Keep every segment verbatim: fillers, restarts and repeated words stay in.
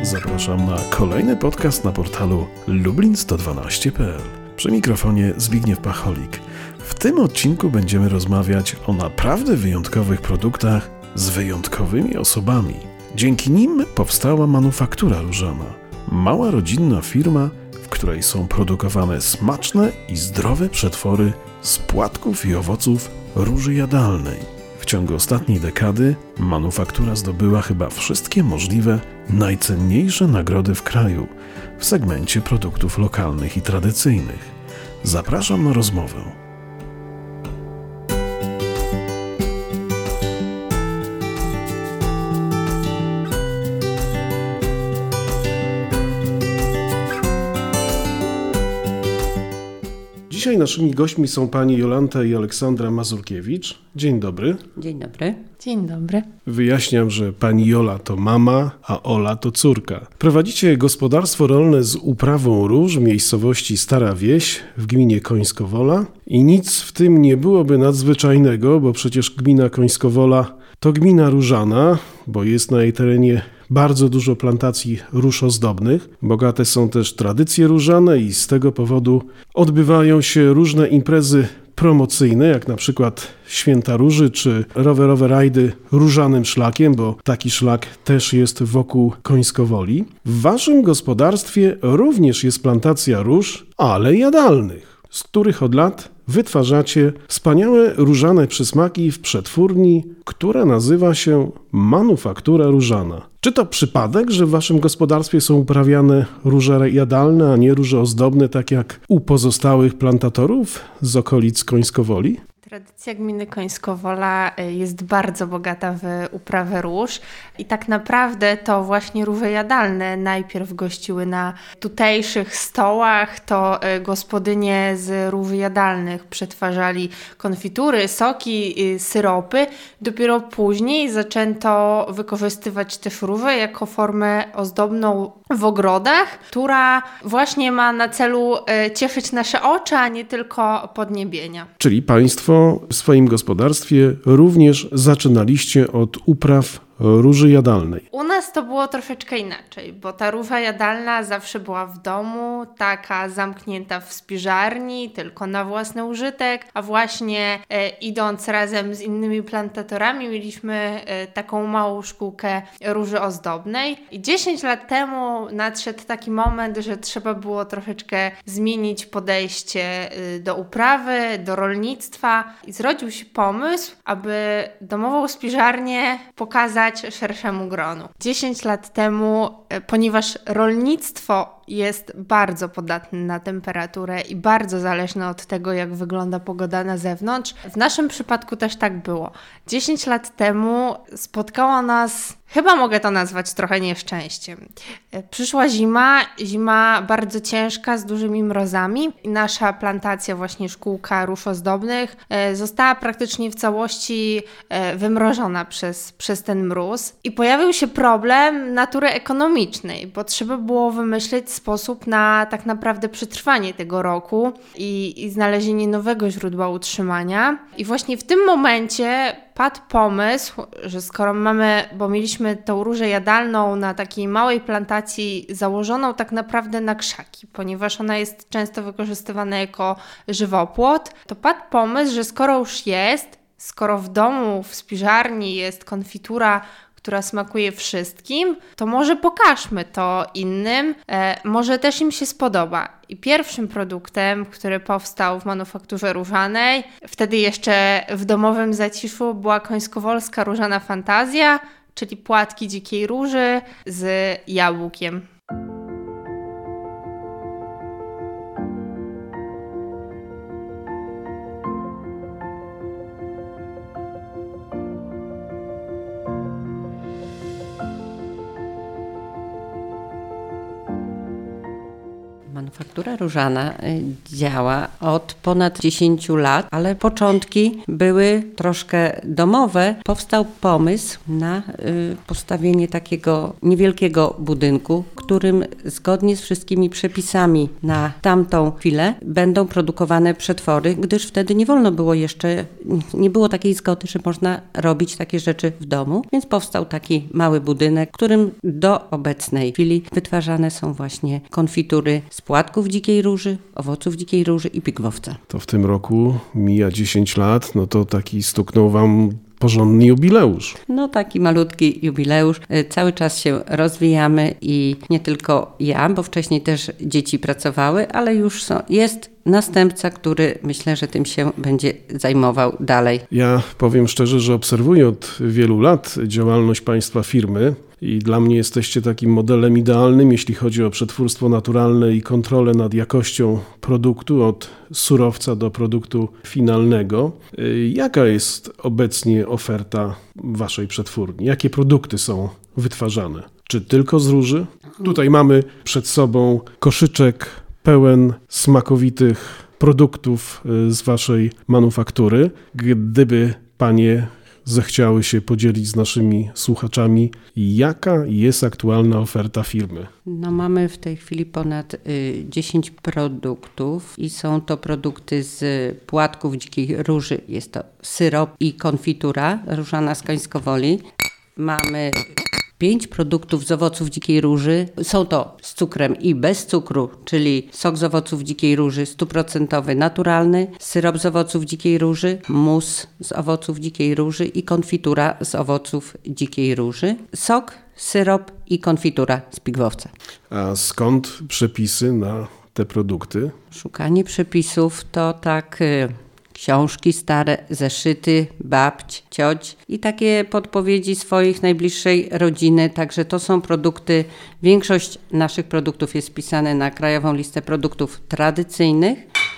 Zapraszam na kolejny podcast na portalu lublin sto dwanaście kropka p l. Przy mikrofonie Zbigniew Pacholik. W tym odcinku będziemy rozmawiać o naprawdę wyjątkowych produktach z wyjątkowymi osobami. Dzięki nim powstała Manufaktura Różana. Mała rodzinna firma, w której są produkowane smaczne i zdrowe przetwory z płatków i owoców róży jadalnej. W ciągu ostatniej dekady manufaktura zdobyła chyba wszystkie możliwe, najcenniejsze nagrody w kraju w segmencie produktów lokalnych i tradycyjnych. Zapraszam na rozmowę. Dzisiaj naszymi gośćmi są pani Jolanta i Aleksandra Mazurkiewicz. Dzień dobry. Dzień dobry. Dzień dobry. Wyjaśniam, że pani Jola to mama, a Ola to córka. Prowadzicie gospodarstwo rolne z uprawą róż w miejscowości Stara Wieś w gminie Końskowola i nic w tym nie byłoby nadzwyczajnego, bo przecież gmina Końskowola to gmina różana, bo jest na jej terenie bardzo dużo plantacji róż ozdobnych. Bogate są też tradycje różane i z tego powodu odbywają się różne imprezy promocyjne, jak na przykład Święta Róży czy rowerowe rajdy różanym szlakiem, bo taki szlak też jest wokół Końskowoli. W waszym gospodarstwie również jest plantacja róż, ale jadalnych, z których od lat wytwarzacie wspaniałe różane przysmaki w przetwórni, która nazywa się Manufaktura Różana. Czy to przypadek, że w waszym gospodarstwie są uprawiane róże jadalne, a nie róże ozdobne, tak jak u pozostałych plantatorów z okolic Końskowoli? Tradycja gminy Końskowola jest bardzo bogata w uprawę róż i tak naprawdę to właśnie róże jadalne najpierw gościły na tutejszych stołach, to gospodynie z róż jadalnych przetwarzali konfitury, soki, syropy. Dopiero później zaczęto wykorzystywać też róże jako formę ozdobną w ogrodach, która właśnie ma na celu cieszyć nasze oczy, a nie tylko podniebienia. Czyli państwo w swoim gospodarstwie również zaczynaliście od upraw róży jadalnej. U nas to było troszeczkę inaczej, bo ta róża jadalna zawsze była w domu, taka zamknięta w spiżarni, tylko na własny użytek, a właśnie e, idąc razem z innymi plantatorami mieliśmy e, taką małą szkółkę róży ozdobnej. I dziesięć lat temu nadszedł taki moment, że trzeba było troszeczkę zmienić podejście e, do uprawy, do rolnictwa i zrodził się pomysł, aby domową spiżarnię pokazać szerszemu gronu. dziesięć lat temu, ponieważ rolnictwo jest bardzo podatne na temperaturę i bardzo zależne od tego, jak wygląda pogoda na zewnątrz. W naszym przypadku też tak było. dziesięć lat temu spotkało nas, chyba mogę to nazwać trochę nieszczęściem. Przyszła zima, zima bardzo ciężka, z dużymi mrozami i nasza plantacja, właśnie szkółka róż ozdobnych, została praktycznie w całości wymrożona przez, przez ten mróz. I pojawił się problem natury ekonomicznej, bo trzeba było wymyślić sposób na tak naprawdę przetrwanie tego roku i, i znalezienie nowego źródła utrzymania. I właśnie w tym momencie padł pomysł, że skoro mamy, bo mieliśmy tą różę jadalną na takiej małej plantacji założoną tak naprawdę na krzaki, ponieważ ona jest często wykorzystywana jako żywopłot, to padł pomysł, że skoro już jest, skoro w domu, w spiżarni jest konfitura, która smakuje wszystkim, to może pokażmy to innym, e, może też im się spodoba. I pierwszym produktem, który powstał w Manufakturze Różanej, wtedy jeszcze w domowym zaciszu, była końskowolska różana fantazja, czyli płatki dzikiej róży z jabłkiem. Manufaktura Różana działa od ponad dziesięciu lat, ale początki były troszkę domowe. Powstał pomysł na postawienie takiego niewielkiego budynku, którym zgodnie z wszystkimi przepisami na tamtą chwilę będą produkowane przetwory, gdyż wtedy nie wolno było jeszcze, nie było takiej zgody, że można robić takie rzeczy w domu, więc powstał taki mały budynek, w którym do obecnej chwili wytwarzane są właśnie konfitury z płatków dzikiej róży, owoców dzikiej róży i pigwowca. To w tym roku mija dziesięć lat, no to taki stuknął wam porządny jubileusz. No taki malutki jubileusz. Cały czas się rozwijamy i nie tylko ja, bo wcześniej też dzieci pracowały, ale już są, jest następca, który myślę, że tym się będzie zajmował dalej. Ja powiem szczerze, że obserwuję od wielu lat działalność państwa firmy i dla mnie jesteście takim modelem idealnym, jeśli chodzi o przetwórstwo naturalne i kontrolę nad jakością produktu od surowca do produktu finalnego. Jaka jest obecnie oferta waszej przetwórni? Jakie produkty są wytwarzane? Czy tylko z róży? Tutaj mamy przed sobą koszyczek pełen smakowitych produktów z waszej manufaktury. Gdyby panie zechciały się podzielić z naszymi słuchaczami, jaka jest aktualna oferta firmy? No mamy w tej chwili ponad y, dziesięć produktów i są to produkty z płatków dzikiej róży. Jest to syrop i konfitura różana z Końskowoli. Mamy pięć produktów z owoców dzikiej róży. Są to z cukrem i bez cukru, czyli sok z owoców dzikiej róży stuprocentowy, naturalny, syrop z owoców dzikiej róży, mus z owoców dzikiej róży i konfitura z owoców dzikiej róży. Sok, syrop i konfitura z pigwowca. A skąd przepisy na te produkty? Szukanie przepisów to tak... Y- Książki stare, zeszyty, babć, cioć i takie podpowiedzi swoich najbliższej rodziny. Także to są produkty, większość naszych produktów jest wpisane na Krajową Listę Produktów Tradycyjnych.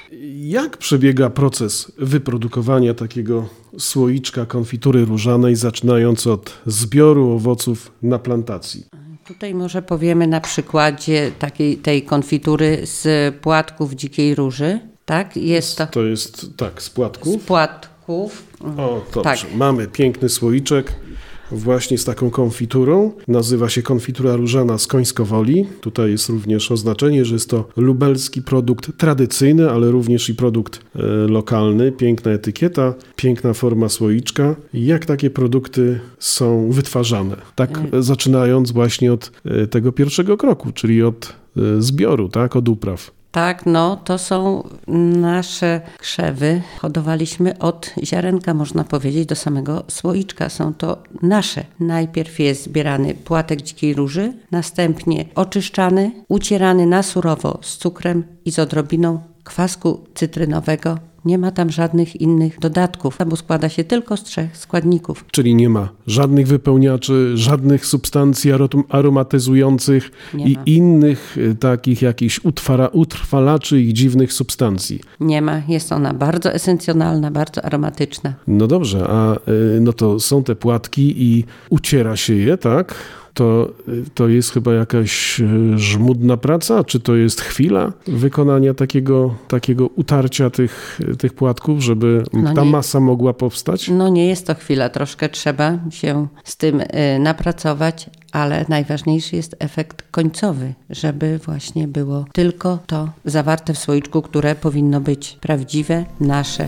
Jak przebiega proces wyprodukowania takiego słoiczka konfitury różanej, zaczynając od zbioru owoców na plantacji? Tutaj może powiemy na przykładzie takiej tej konfitury z płatków dzikiej róży. Tak, jest to. To jest, tak, z płatków. Z płatków. O, dobrze. Tak. Mamy piękny słoiczek właśnie z taką konfiturą. Nazywa się konfitura różana z Końskowoli. Tutaj jest również oznaczenie, że jest to lubelski produkt tradycyjny, ale również i produkt e, lokalny. Piękna etykieta, piękna forma słoiczka. Jak takie produkty są wytwarzane? Tak e, zaczynając właśnie od e, tego pierwszego kroku, czyli od e, zbioru, tak, od upraw. Tak, no to są nasze krzewy. Hodowaliśmy od ziarenka, można powiedzieć, do samego słoiczka. Są to nasze. Najpierw jest zbierany płatek dzikiej róży, następnie oczyszczany, ucierany na surowo z cukrem i z odrobiną kwasku cytrynowego. Nie ma tam żadnych innych dodatków, bo składa się tylko z trzech składników. Czyli nie ma żadnych wypełniaczy, żadnych substancji aromatyzujących nie i ma. Innych takich jakichś utwara, utrwalaczy i dziwnych substancji. Nie ma. Jest ona bardzo esencjonalna, bardzo aromatyczna. No dobrze, a no to są te płatki i uciera się je, tak? To, to jest chyba jakaś żmudna praca? Czy to jest chwila wykonania takiego, takiego utarcia tych, tych płatków, żeby no ta nie, masa mogła powstać? No nie jest to chwila. Troszkę trzeba się z tym y, napracować, ale najważniejszy jest efekt końcowy, żeby właśnie było tylko to zawarte w słoiczku, które powinno być prawdziwe, nasze.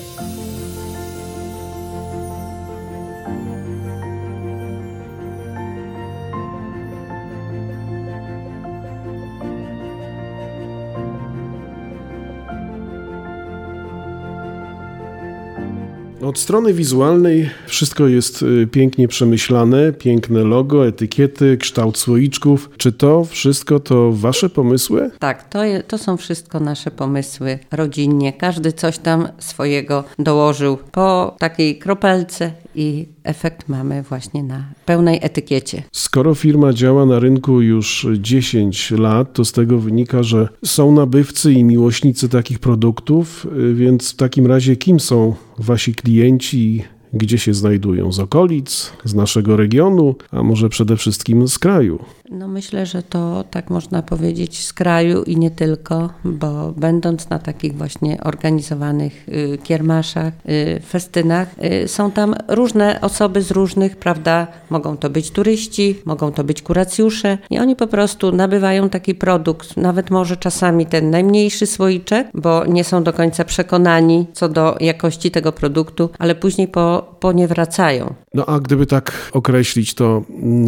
Od strony wizualnej wszystko jest pięknie przemyślane, piękne logo, etykiety, kształt słoiczków. Czy to wszystko to wasze pomysły? Tak, to, je, to są wszystko nasze pomysły rodzinnie. Każdy coś tam swojego dołożył po takiej kropelce i efekt mamy właśnie na pełnej etykiecie. Skoro firma działa na rynku już dziesięć lat, to z tego wynika, że są nabywcy i miłośnicy takich produktów, więc w takim razie kim są wasi klienci? Gdzie się znajdują? Z okolic, z naszego regionu, a może przede wszystkim z kraju? No myślę, że to tak można powiedzieć z kraju i nie tylko, bo będąc na takich właśnie organizowanych y, kiermaszach, y, festynach, y, są tam różne osoby z różnych, prawda, mogą to być turyści, mogą to być kuracjusze i oni po prostu nabywają taki produkt, nawet może czasami ten najmniejszy słoiczek, bo nie są do końca przekonani co do jakości tego produktu, ale później po, po nie wracają. No a gdyby tak określić, to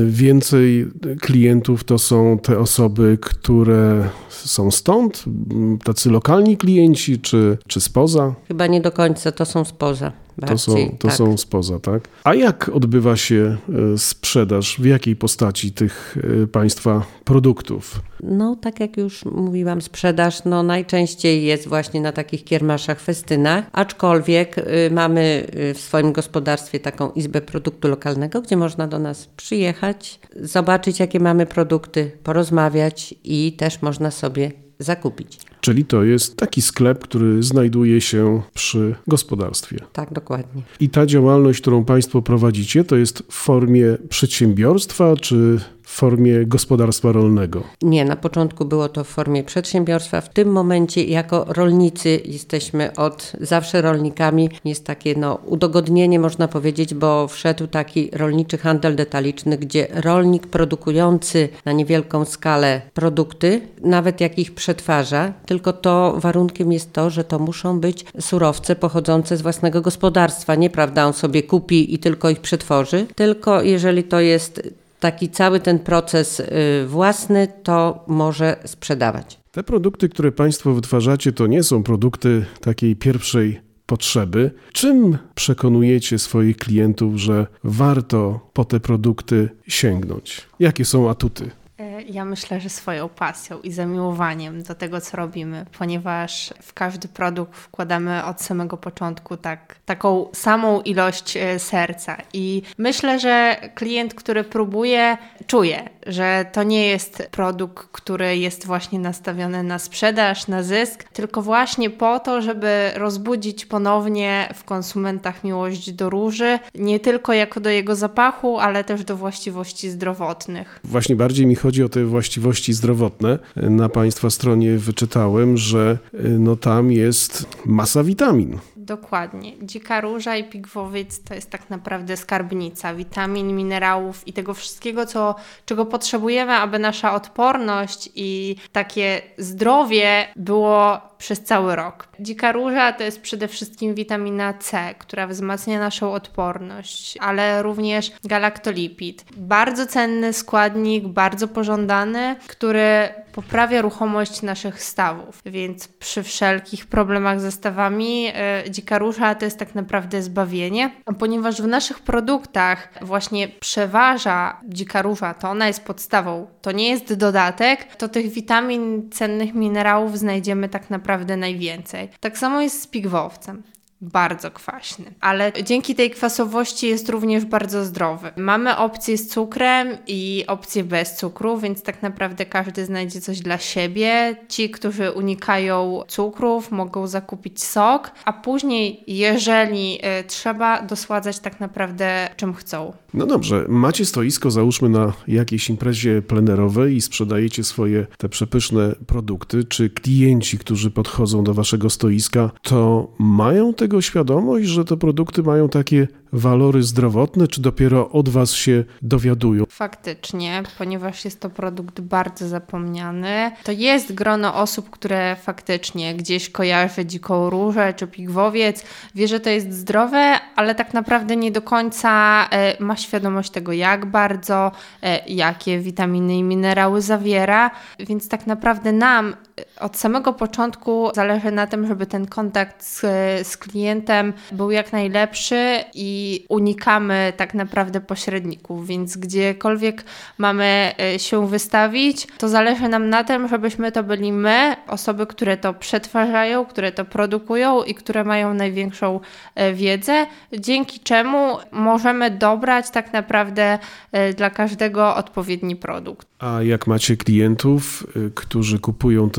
więcej klientów to są te osoby, które są stąd, tacy lokalni klienci, czy, czy spoza? Chyba nie do końca, to są spoza. To, są, to tak. są spoza, tak? A jak odbywa się sprzedaż? W jakiej postaci tych Państwa produktów? No, tak jak już mówiłam, sprzedaż no, najczęściej jest właśnie na takich kiermaszach, festynach, aczkolwiek y, mamy w swoim gospodarstwie taką izbę produktu lokalnego, gdzie można do nas przyjechać, zobaczyć jakie mamy produkty, porozmawiać i też można sobie zakupić. Czyli to jest taki sklep, który znajduje się przy gospodarstwie. Tak, dokładnie. I ta działalność, którą Państwo prowadzicie, to jest w formie przedsiębiorstwa, czy w formie gospodarstwa rolnego? Nie, na początku było to w formie przedsiębiorstwa. W tym momencie jako rolnicy jesteśmy od zawsze rolnikami. Jest takie no, udogodnienie, można powiedzieć, bo wszedł taki rolniczy handel detaliczny, gdzie rolnik produkujący na niewielką skalę produkty, nawet jak ich przetwarza, tylko to warunkiem jest to, że to muszą być surowce pochodzące z własnego gospodarstwa. Nieprawda, on sobie kupi i tylko ich przetworzy, tylko jeżeli to jest taki cały ten proces własny, to może sprzedawać. Te produkty, które Państwo wytwarzacie, to nie są produkty takiej pierwszej potrzeby. Czym przekonujecie swoich klientów, że warto po te produkty sięgnąć? Jakie są atuty? Ja myślę, że swoją pasją i zamiłowaniem do tego, co robimy, ponieważ w każdy produkt wkładamy od samego początku tak, taką samą ilość serca i myślę, że klient, który próbuje, czuje, że to nie jest produkt, który jest właśnie nastawiony na sprzedaż, na zysk, tylko właśnie po to, żeby rozbudzić ponownie w konsumentach miłość do róży, nie tylko jako do jego zapachu, ale też do właściwości zdrowotnych. Właśnie bardziej mi chodzi o te właściwości zdrowotne. Na Państwa stronie wyczytałem, że no tam jest masa witamin. Dokładnie. Dzika róża i pigwowiec to jest tak naprawdę skarbnica witamin, minerałów i tego wszystkiego, co, czego potrzebujemy, aby nasza odporność i takie zdrowie było przez cały rok. Dzika róża to jest przede wszystkim witamina C, która wzmacnia naszą odporność, ale również galaktolipid. Bardzo cenny składnik, bardzo pożądany, który poprawia ruchomość naszych stawów, więc przy wszelkich problemach ze stawami yy, dzika róża to jest tak naprawdę zbawienie, a ponieważ w naszych produktach właśnie przeważa dzika róża, to ona jest podstawą, to nie jest dodatek, to tych witamin, cennych minerałów znajdziemy tak naprawdę najwięcej. Tak samo jest z pigwowcem. Bardzo kwaśny, ale dzięki tej kwasowości jest również bardzo zdrowy. Mamy opcję z cukrem i opcję bez cukru, więc tak naprawdę każdy znajdzie coś dla siebie. Ci, którzy unikają cukrów, mogą zakupić sok, a później, jeżeli y, trzeba, dosładzać tak naprawdę czym chcą. No dobrze, macie stoisko, załóżmy na jakiejś imprezie plenerowej i sprzedajecie swoje te przepyszne produkty. Czy klienci, którzy podchodzą do waszego stoiska, to mają tego świadomość, że te produkty mają takie walory zdrowotne, czy dopiero od was się dowiadują? Faktycznie, ponieważ jest to produkt bardzo zapomniany, to jest grono osób, które faktycznie gdzieś kojarzy dziką różę czy pigwowiec, wie, że to jest zdrowe, ale tak naprawdę nie do końca e, ma świadomość tego, jak bardzo, e, jakie witaminy i minerały zawiera, więc tak naprawdę nam od samego początku zależy na tym, żeby ten kontakt z, z klientem był jak najlepszy i unikamy tak naprawdę pośredników, więc gdziekolwiek mamy się wystawić, to zależy nam na tym, żebyśmy to byli my, osoby, które to przetwarzają, które to produkują i które mają największą wiedzę, dzięki czemu możemy dobrać tak naprawdę dla każdego odpowiedni produkt. A jak macie klientów, którzy kupują te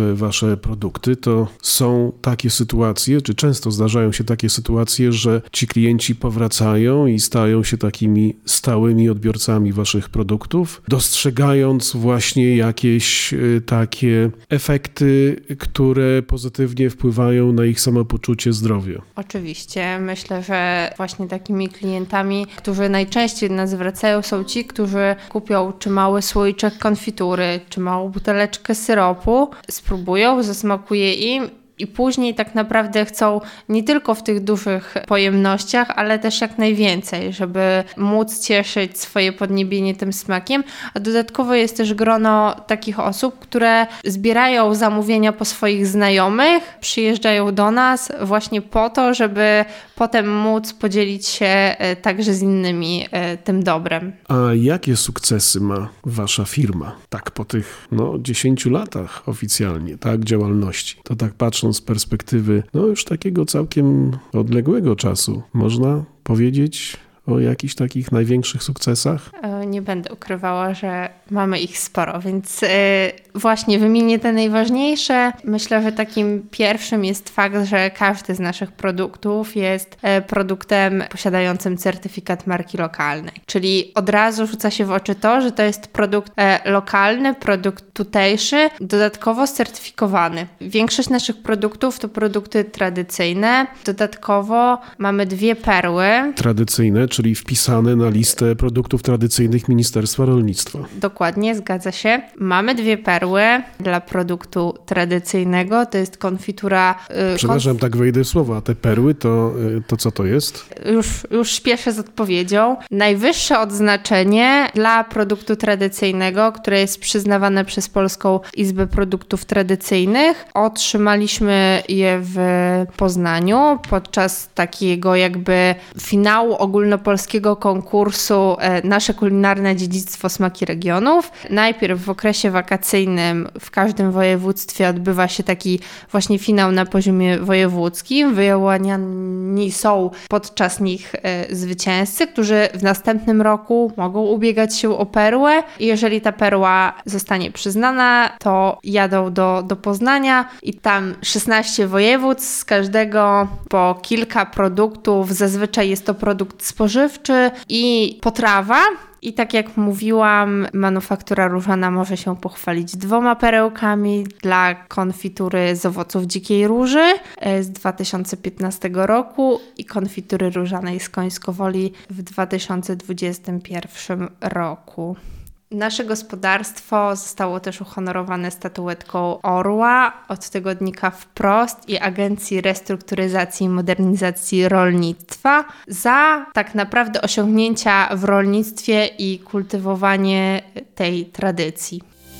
te wasze produkty, to są takie sytuacje, czy często zdarzają się takie sytuacje, że ci klienci powracają i stają się takimi stałymi odbiorcami waszych produktów, dostrzegając właśnie jakieś takie efekty, które pozytywnie wpływają na ich samopoczucie, zdrowie. Oczywiście. Myślę, że właśnie takimi klientami, którzy najczęściej do nas zwracają, są ci, którzy kupią czy mały słoiczek konfitury, czy małą buteleczkę syropu, spróbują, zasmakuje im i później tak naprawdę chcą nie tylko w tych dużych pojemnościach, ale też jak najwięcej, żeby móc cieszyć swoje podniebienie tym smakiem. A dodatkowo jest też grono takich osób, które zbierają zamówienia po swoich znajomych, przyjeżdżają do nas właśnie po to, żeby potem móc podzielić się także z innymi tym dobrem. A jakie sukcesy ma wasza firma? Tak po tych no, dziesięciu latach oficjalnie, tak, działalności. To tak patrząc z perspektywy no już takiego całkiem odległego czasu, można powiedzieć o jakichś takich największych sukcesach? Nie będę ukrywała, że mamy ich sporo, więc yy, właśnie wymienię te najważniejsze. Myślę, że takim pierwszym jest fakt, że każdy z naszych produktów jest yy, produktem posiadającym certyfikat marki lokalnej. Czyli od razu rzuca się w oczy to, że to jest produkt yy, lokalny, produkt tutejszy, dodatkowo certyfikowany. Większość naszych produktów to produkty tradycyjne. Dodatkowo mamy dwie perły. Tradycyjne, czyli wpisane na listę produktów tradycyjnych Ministerstwa Rolnictwa. Dokładnie, zgadza się. Mamy dwie perły dla produktu tradycyjnego. To jest konfitura... Yy, Przepraszam, konf... tak wejdę w słowo. A te perły to, yy, to co to jest? Już, już śpieszę z odpowiedzią. Najwyższe odznaczenie dla produktu tradycyjnego, które jest przyznawane przez Polską Izbę Produktów Tradycyjnych. Otrzymaliśmy je w Poznaniu podczas takiego jakby finału ogólnopolskiego konkursu Nasze kulinarne dziedzictwo smaki regionów. Najpierw w okresie wakacyjnym w każdym województwie odbywa się taki właśnie finał na poziomie wojewódzkim. Wyłaniani są podczas nich zwycięzcy, którzy w następnym roku mogą ubiegać się o perłę. Jeżeli ta perła zostanie przyznana, to jadą do, do Poznania i tam szesnaście województw, z każdego po kilka produktów. Zazwyczaj jest to produkt spożywczy i potrawa. I tak jak mówiłam, manufaktura różana może się pochwalić dwoma perełkami dla konfitury z owoców dzikiej róży z dwa tysiące piętnastego roku i konfitury różanej z Końskowoli w dwa tysiące dwudziestym pierwszym roku. Nasze gospodarstwo zostało też uhonorowane statuetką Orła od tygodnika Wprost i Agencji Restrukturyzacji i Modernizacji Rolnictwa za tak naprawdę osiągnięcia w rolnictwie i kultywowanie tej tradycji.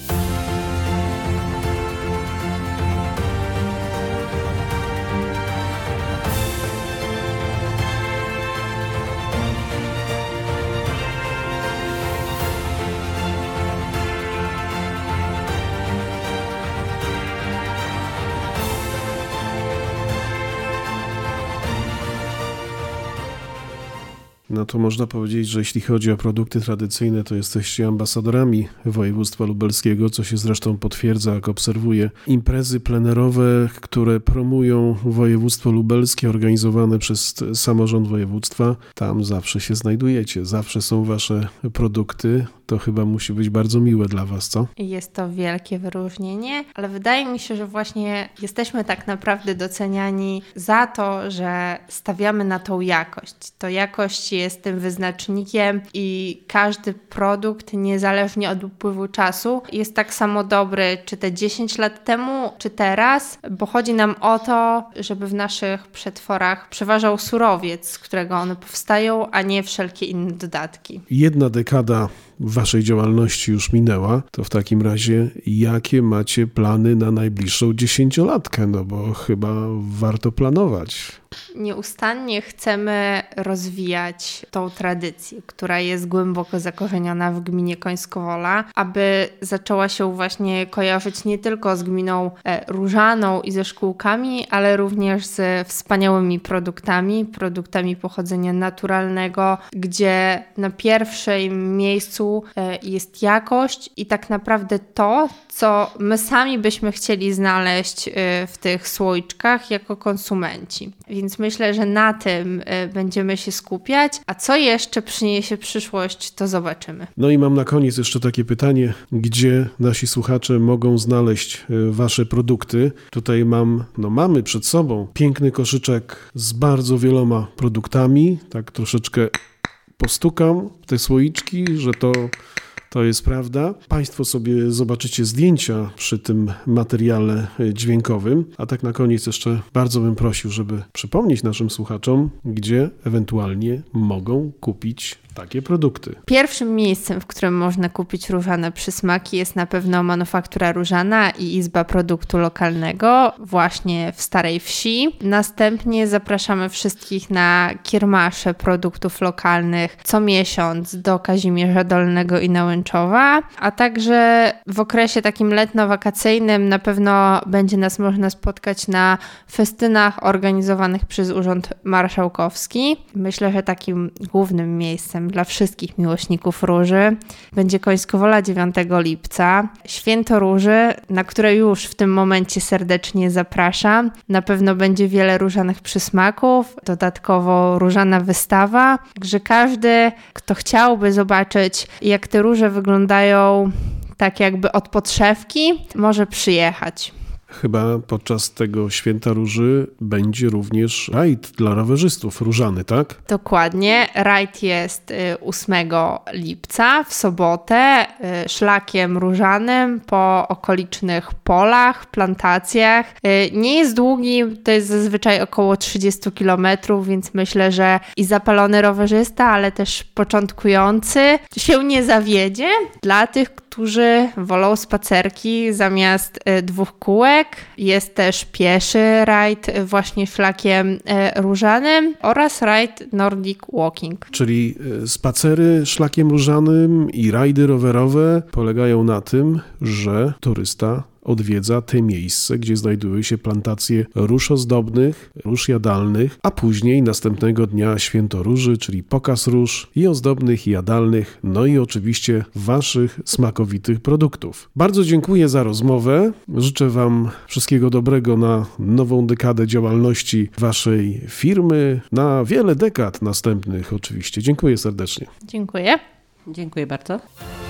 No to można powiedzieć, że jeśli chodzi o produkty tradycyjne, to jesteście ambasadorami województwa lubelskiego, co się zresztą potwierdza, jak obserwuję imprezy plenerowe, które promują województwo lubelskie, organizowane przez samorząd województwa. Tam zawsze się znajdujecie, zawsze są wasze produkty. To chyba musi być bardzo miłe dla was, co? Jest to wielkie wyróżnienie, ale wydaje mi się, że właśnie jesteśmy tak naprawdę doceniani za to, że stawiamy na tą jakość. To jakość jest tym wyznacznikiem i każdy produkt, niezależnie od upływu czasu, jest tak samo dobry, czy te dziesięć lat temu, czy teraz, bo chodzi nam o to, żeby w naszych przetworach przeważał surowiec, z którego one powstają, a nie wszelkie inne dodatki. Jedna dekada waszej działalności już minęła, to w takim razie jakie macie plany na najbliższą dziesięciolatkę? No bo chyba warto planować. Nieustannie chcemy rozwijać tą tradycję, która jest głęboko zakorzeniona w gminie Końskowola, aby zaczęła się właśnie kojarzyć nie tylko z gminą Różaną i ze szkółkami, ale również z wspaniałymi produktami, produktami pochodzenia naturalnego, gdzie na pierwszym miejscu końcu jest jakość i tak naprawdę to, co my sami byśmy chcieli znaleźć w tych słoiczkach jako konsumenci. Więc myślę, że na tym będziemy się skupiać, a co jeszcze przyniesie przyszłość, to zobaczymy. No i mam na koniec jeszcze takie pytanie, gdzie nasi słuchacze mogą znaleźć wasze produkty? Tutaj mam, no mamy przed sobą piękny koszyczek z bardzo wieloma produktami, tak troszeczkę postukam te słoiczki, że to, to jest prawda. Państwo sobie zobaczycie zdjęcia przy tym materiale dźwiękowym, a tak na koniec jeszcze bardzo bym prosił, żeby przypomnieć naszym słuchaczom, gdzie ewentualnie mogą kupić takie produkty. Pierwszym miejscem, w którym można kupić różane przysmaki, jest na pewno Manufaktura Różana i Izba Produktu Lokalnego właśnie w Starej Wsi. Następnie zapraszamy wszystkich na kiermasze produktów lokalnych co miesiąc do Kazimierza Dolnego i Nałęczowa, a także w okresie takim letno-wakacyjnym na pewno będzie nas można spotkać na festynach organizowanych przez Urząd Marszałkowski. Myślę, że takim głównym miejscem dla wszystkich miłośników róży będzie Końskowola dziewiątego lipca. Święto Róży, na które już w tym momencie serdecznie zapraszam. Na pewno będzie wiele różanych przysmaków, dodatkowo różana wystawa, że każdy, kto chciałby zobaczyć, jak te róże wyglądają tak jakby od podszewki, może przyjechać. Chyba podczas tego Święta Róży będzie również rajd dla rowerzystów różany, tak? Dokładnie. Rajd jest ósmego lipca w sobotę szlakiem różanym po okolicznych polach, plantacjach. Nie jest długi, to jest zazwyczaj około trzydzieści kilometrów, więc myślę, że i zapalony rowerzysta, ale też początkujący się nie zawiedzie. Dla tych, którzy wolą spacerki zamiast dwóch kółek. Jest też pieszy rajd właśnie szlakiem różanym oraz rajd Nordic Walking. Czyli spacery szlakiem różanym i rajdy rowerowe polegają na tym, że turysta odwiedza te miejsce, gdzie znajdują się plantacje róż ozdobnych, róż jadalnych, a później następnego dnia Święto Róży, czyli pokaz róż i ozdobnych, i jadalnych, no i oczywiście waszych smakowitych produktów. Bardzo dziękuję za rozmowę. Życzę wam wszystkiego dobrego na nową dekadę działalności waszej firmy, na wiele dekad następnych oczywiście. Dziękuję serdecznie. Dziękuję. Dziękuję bardzo.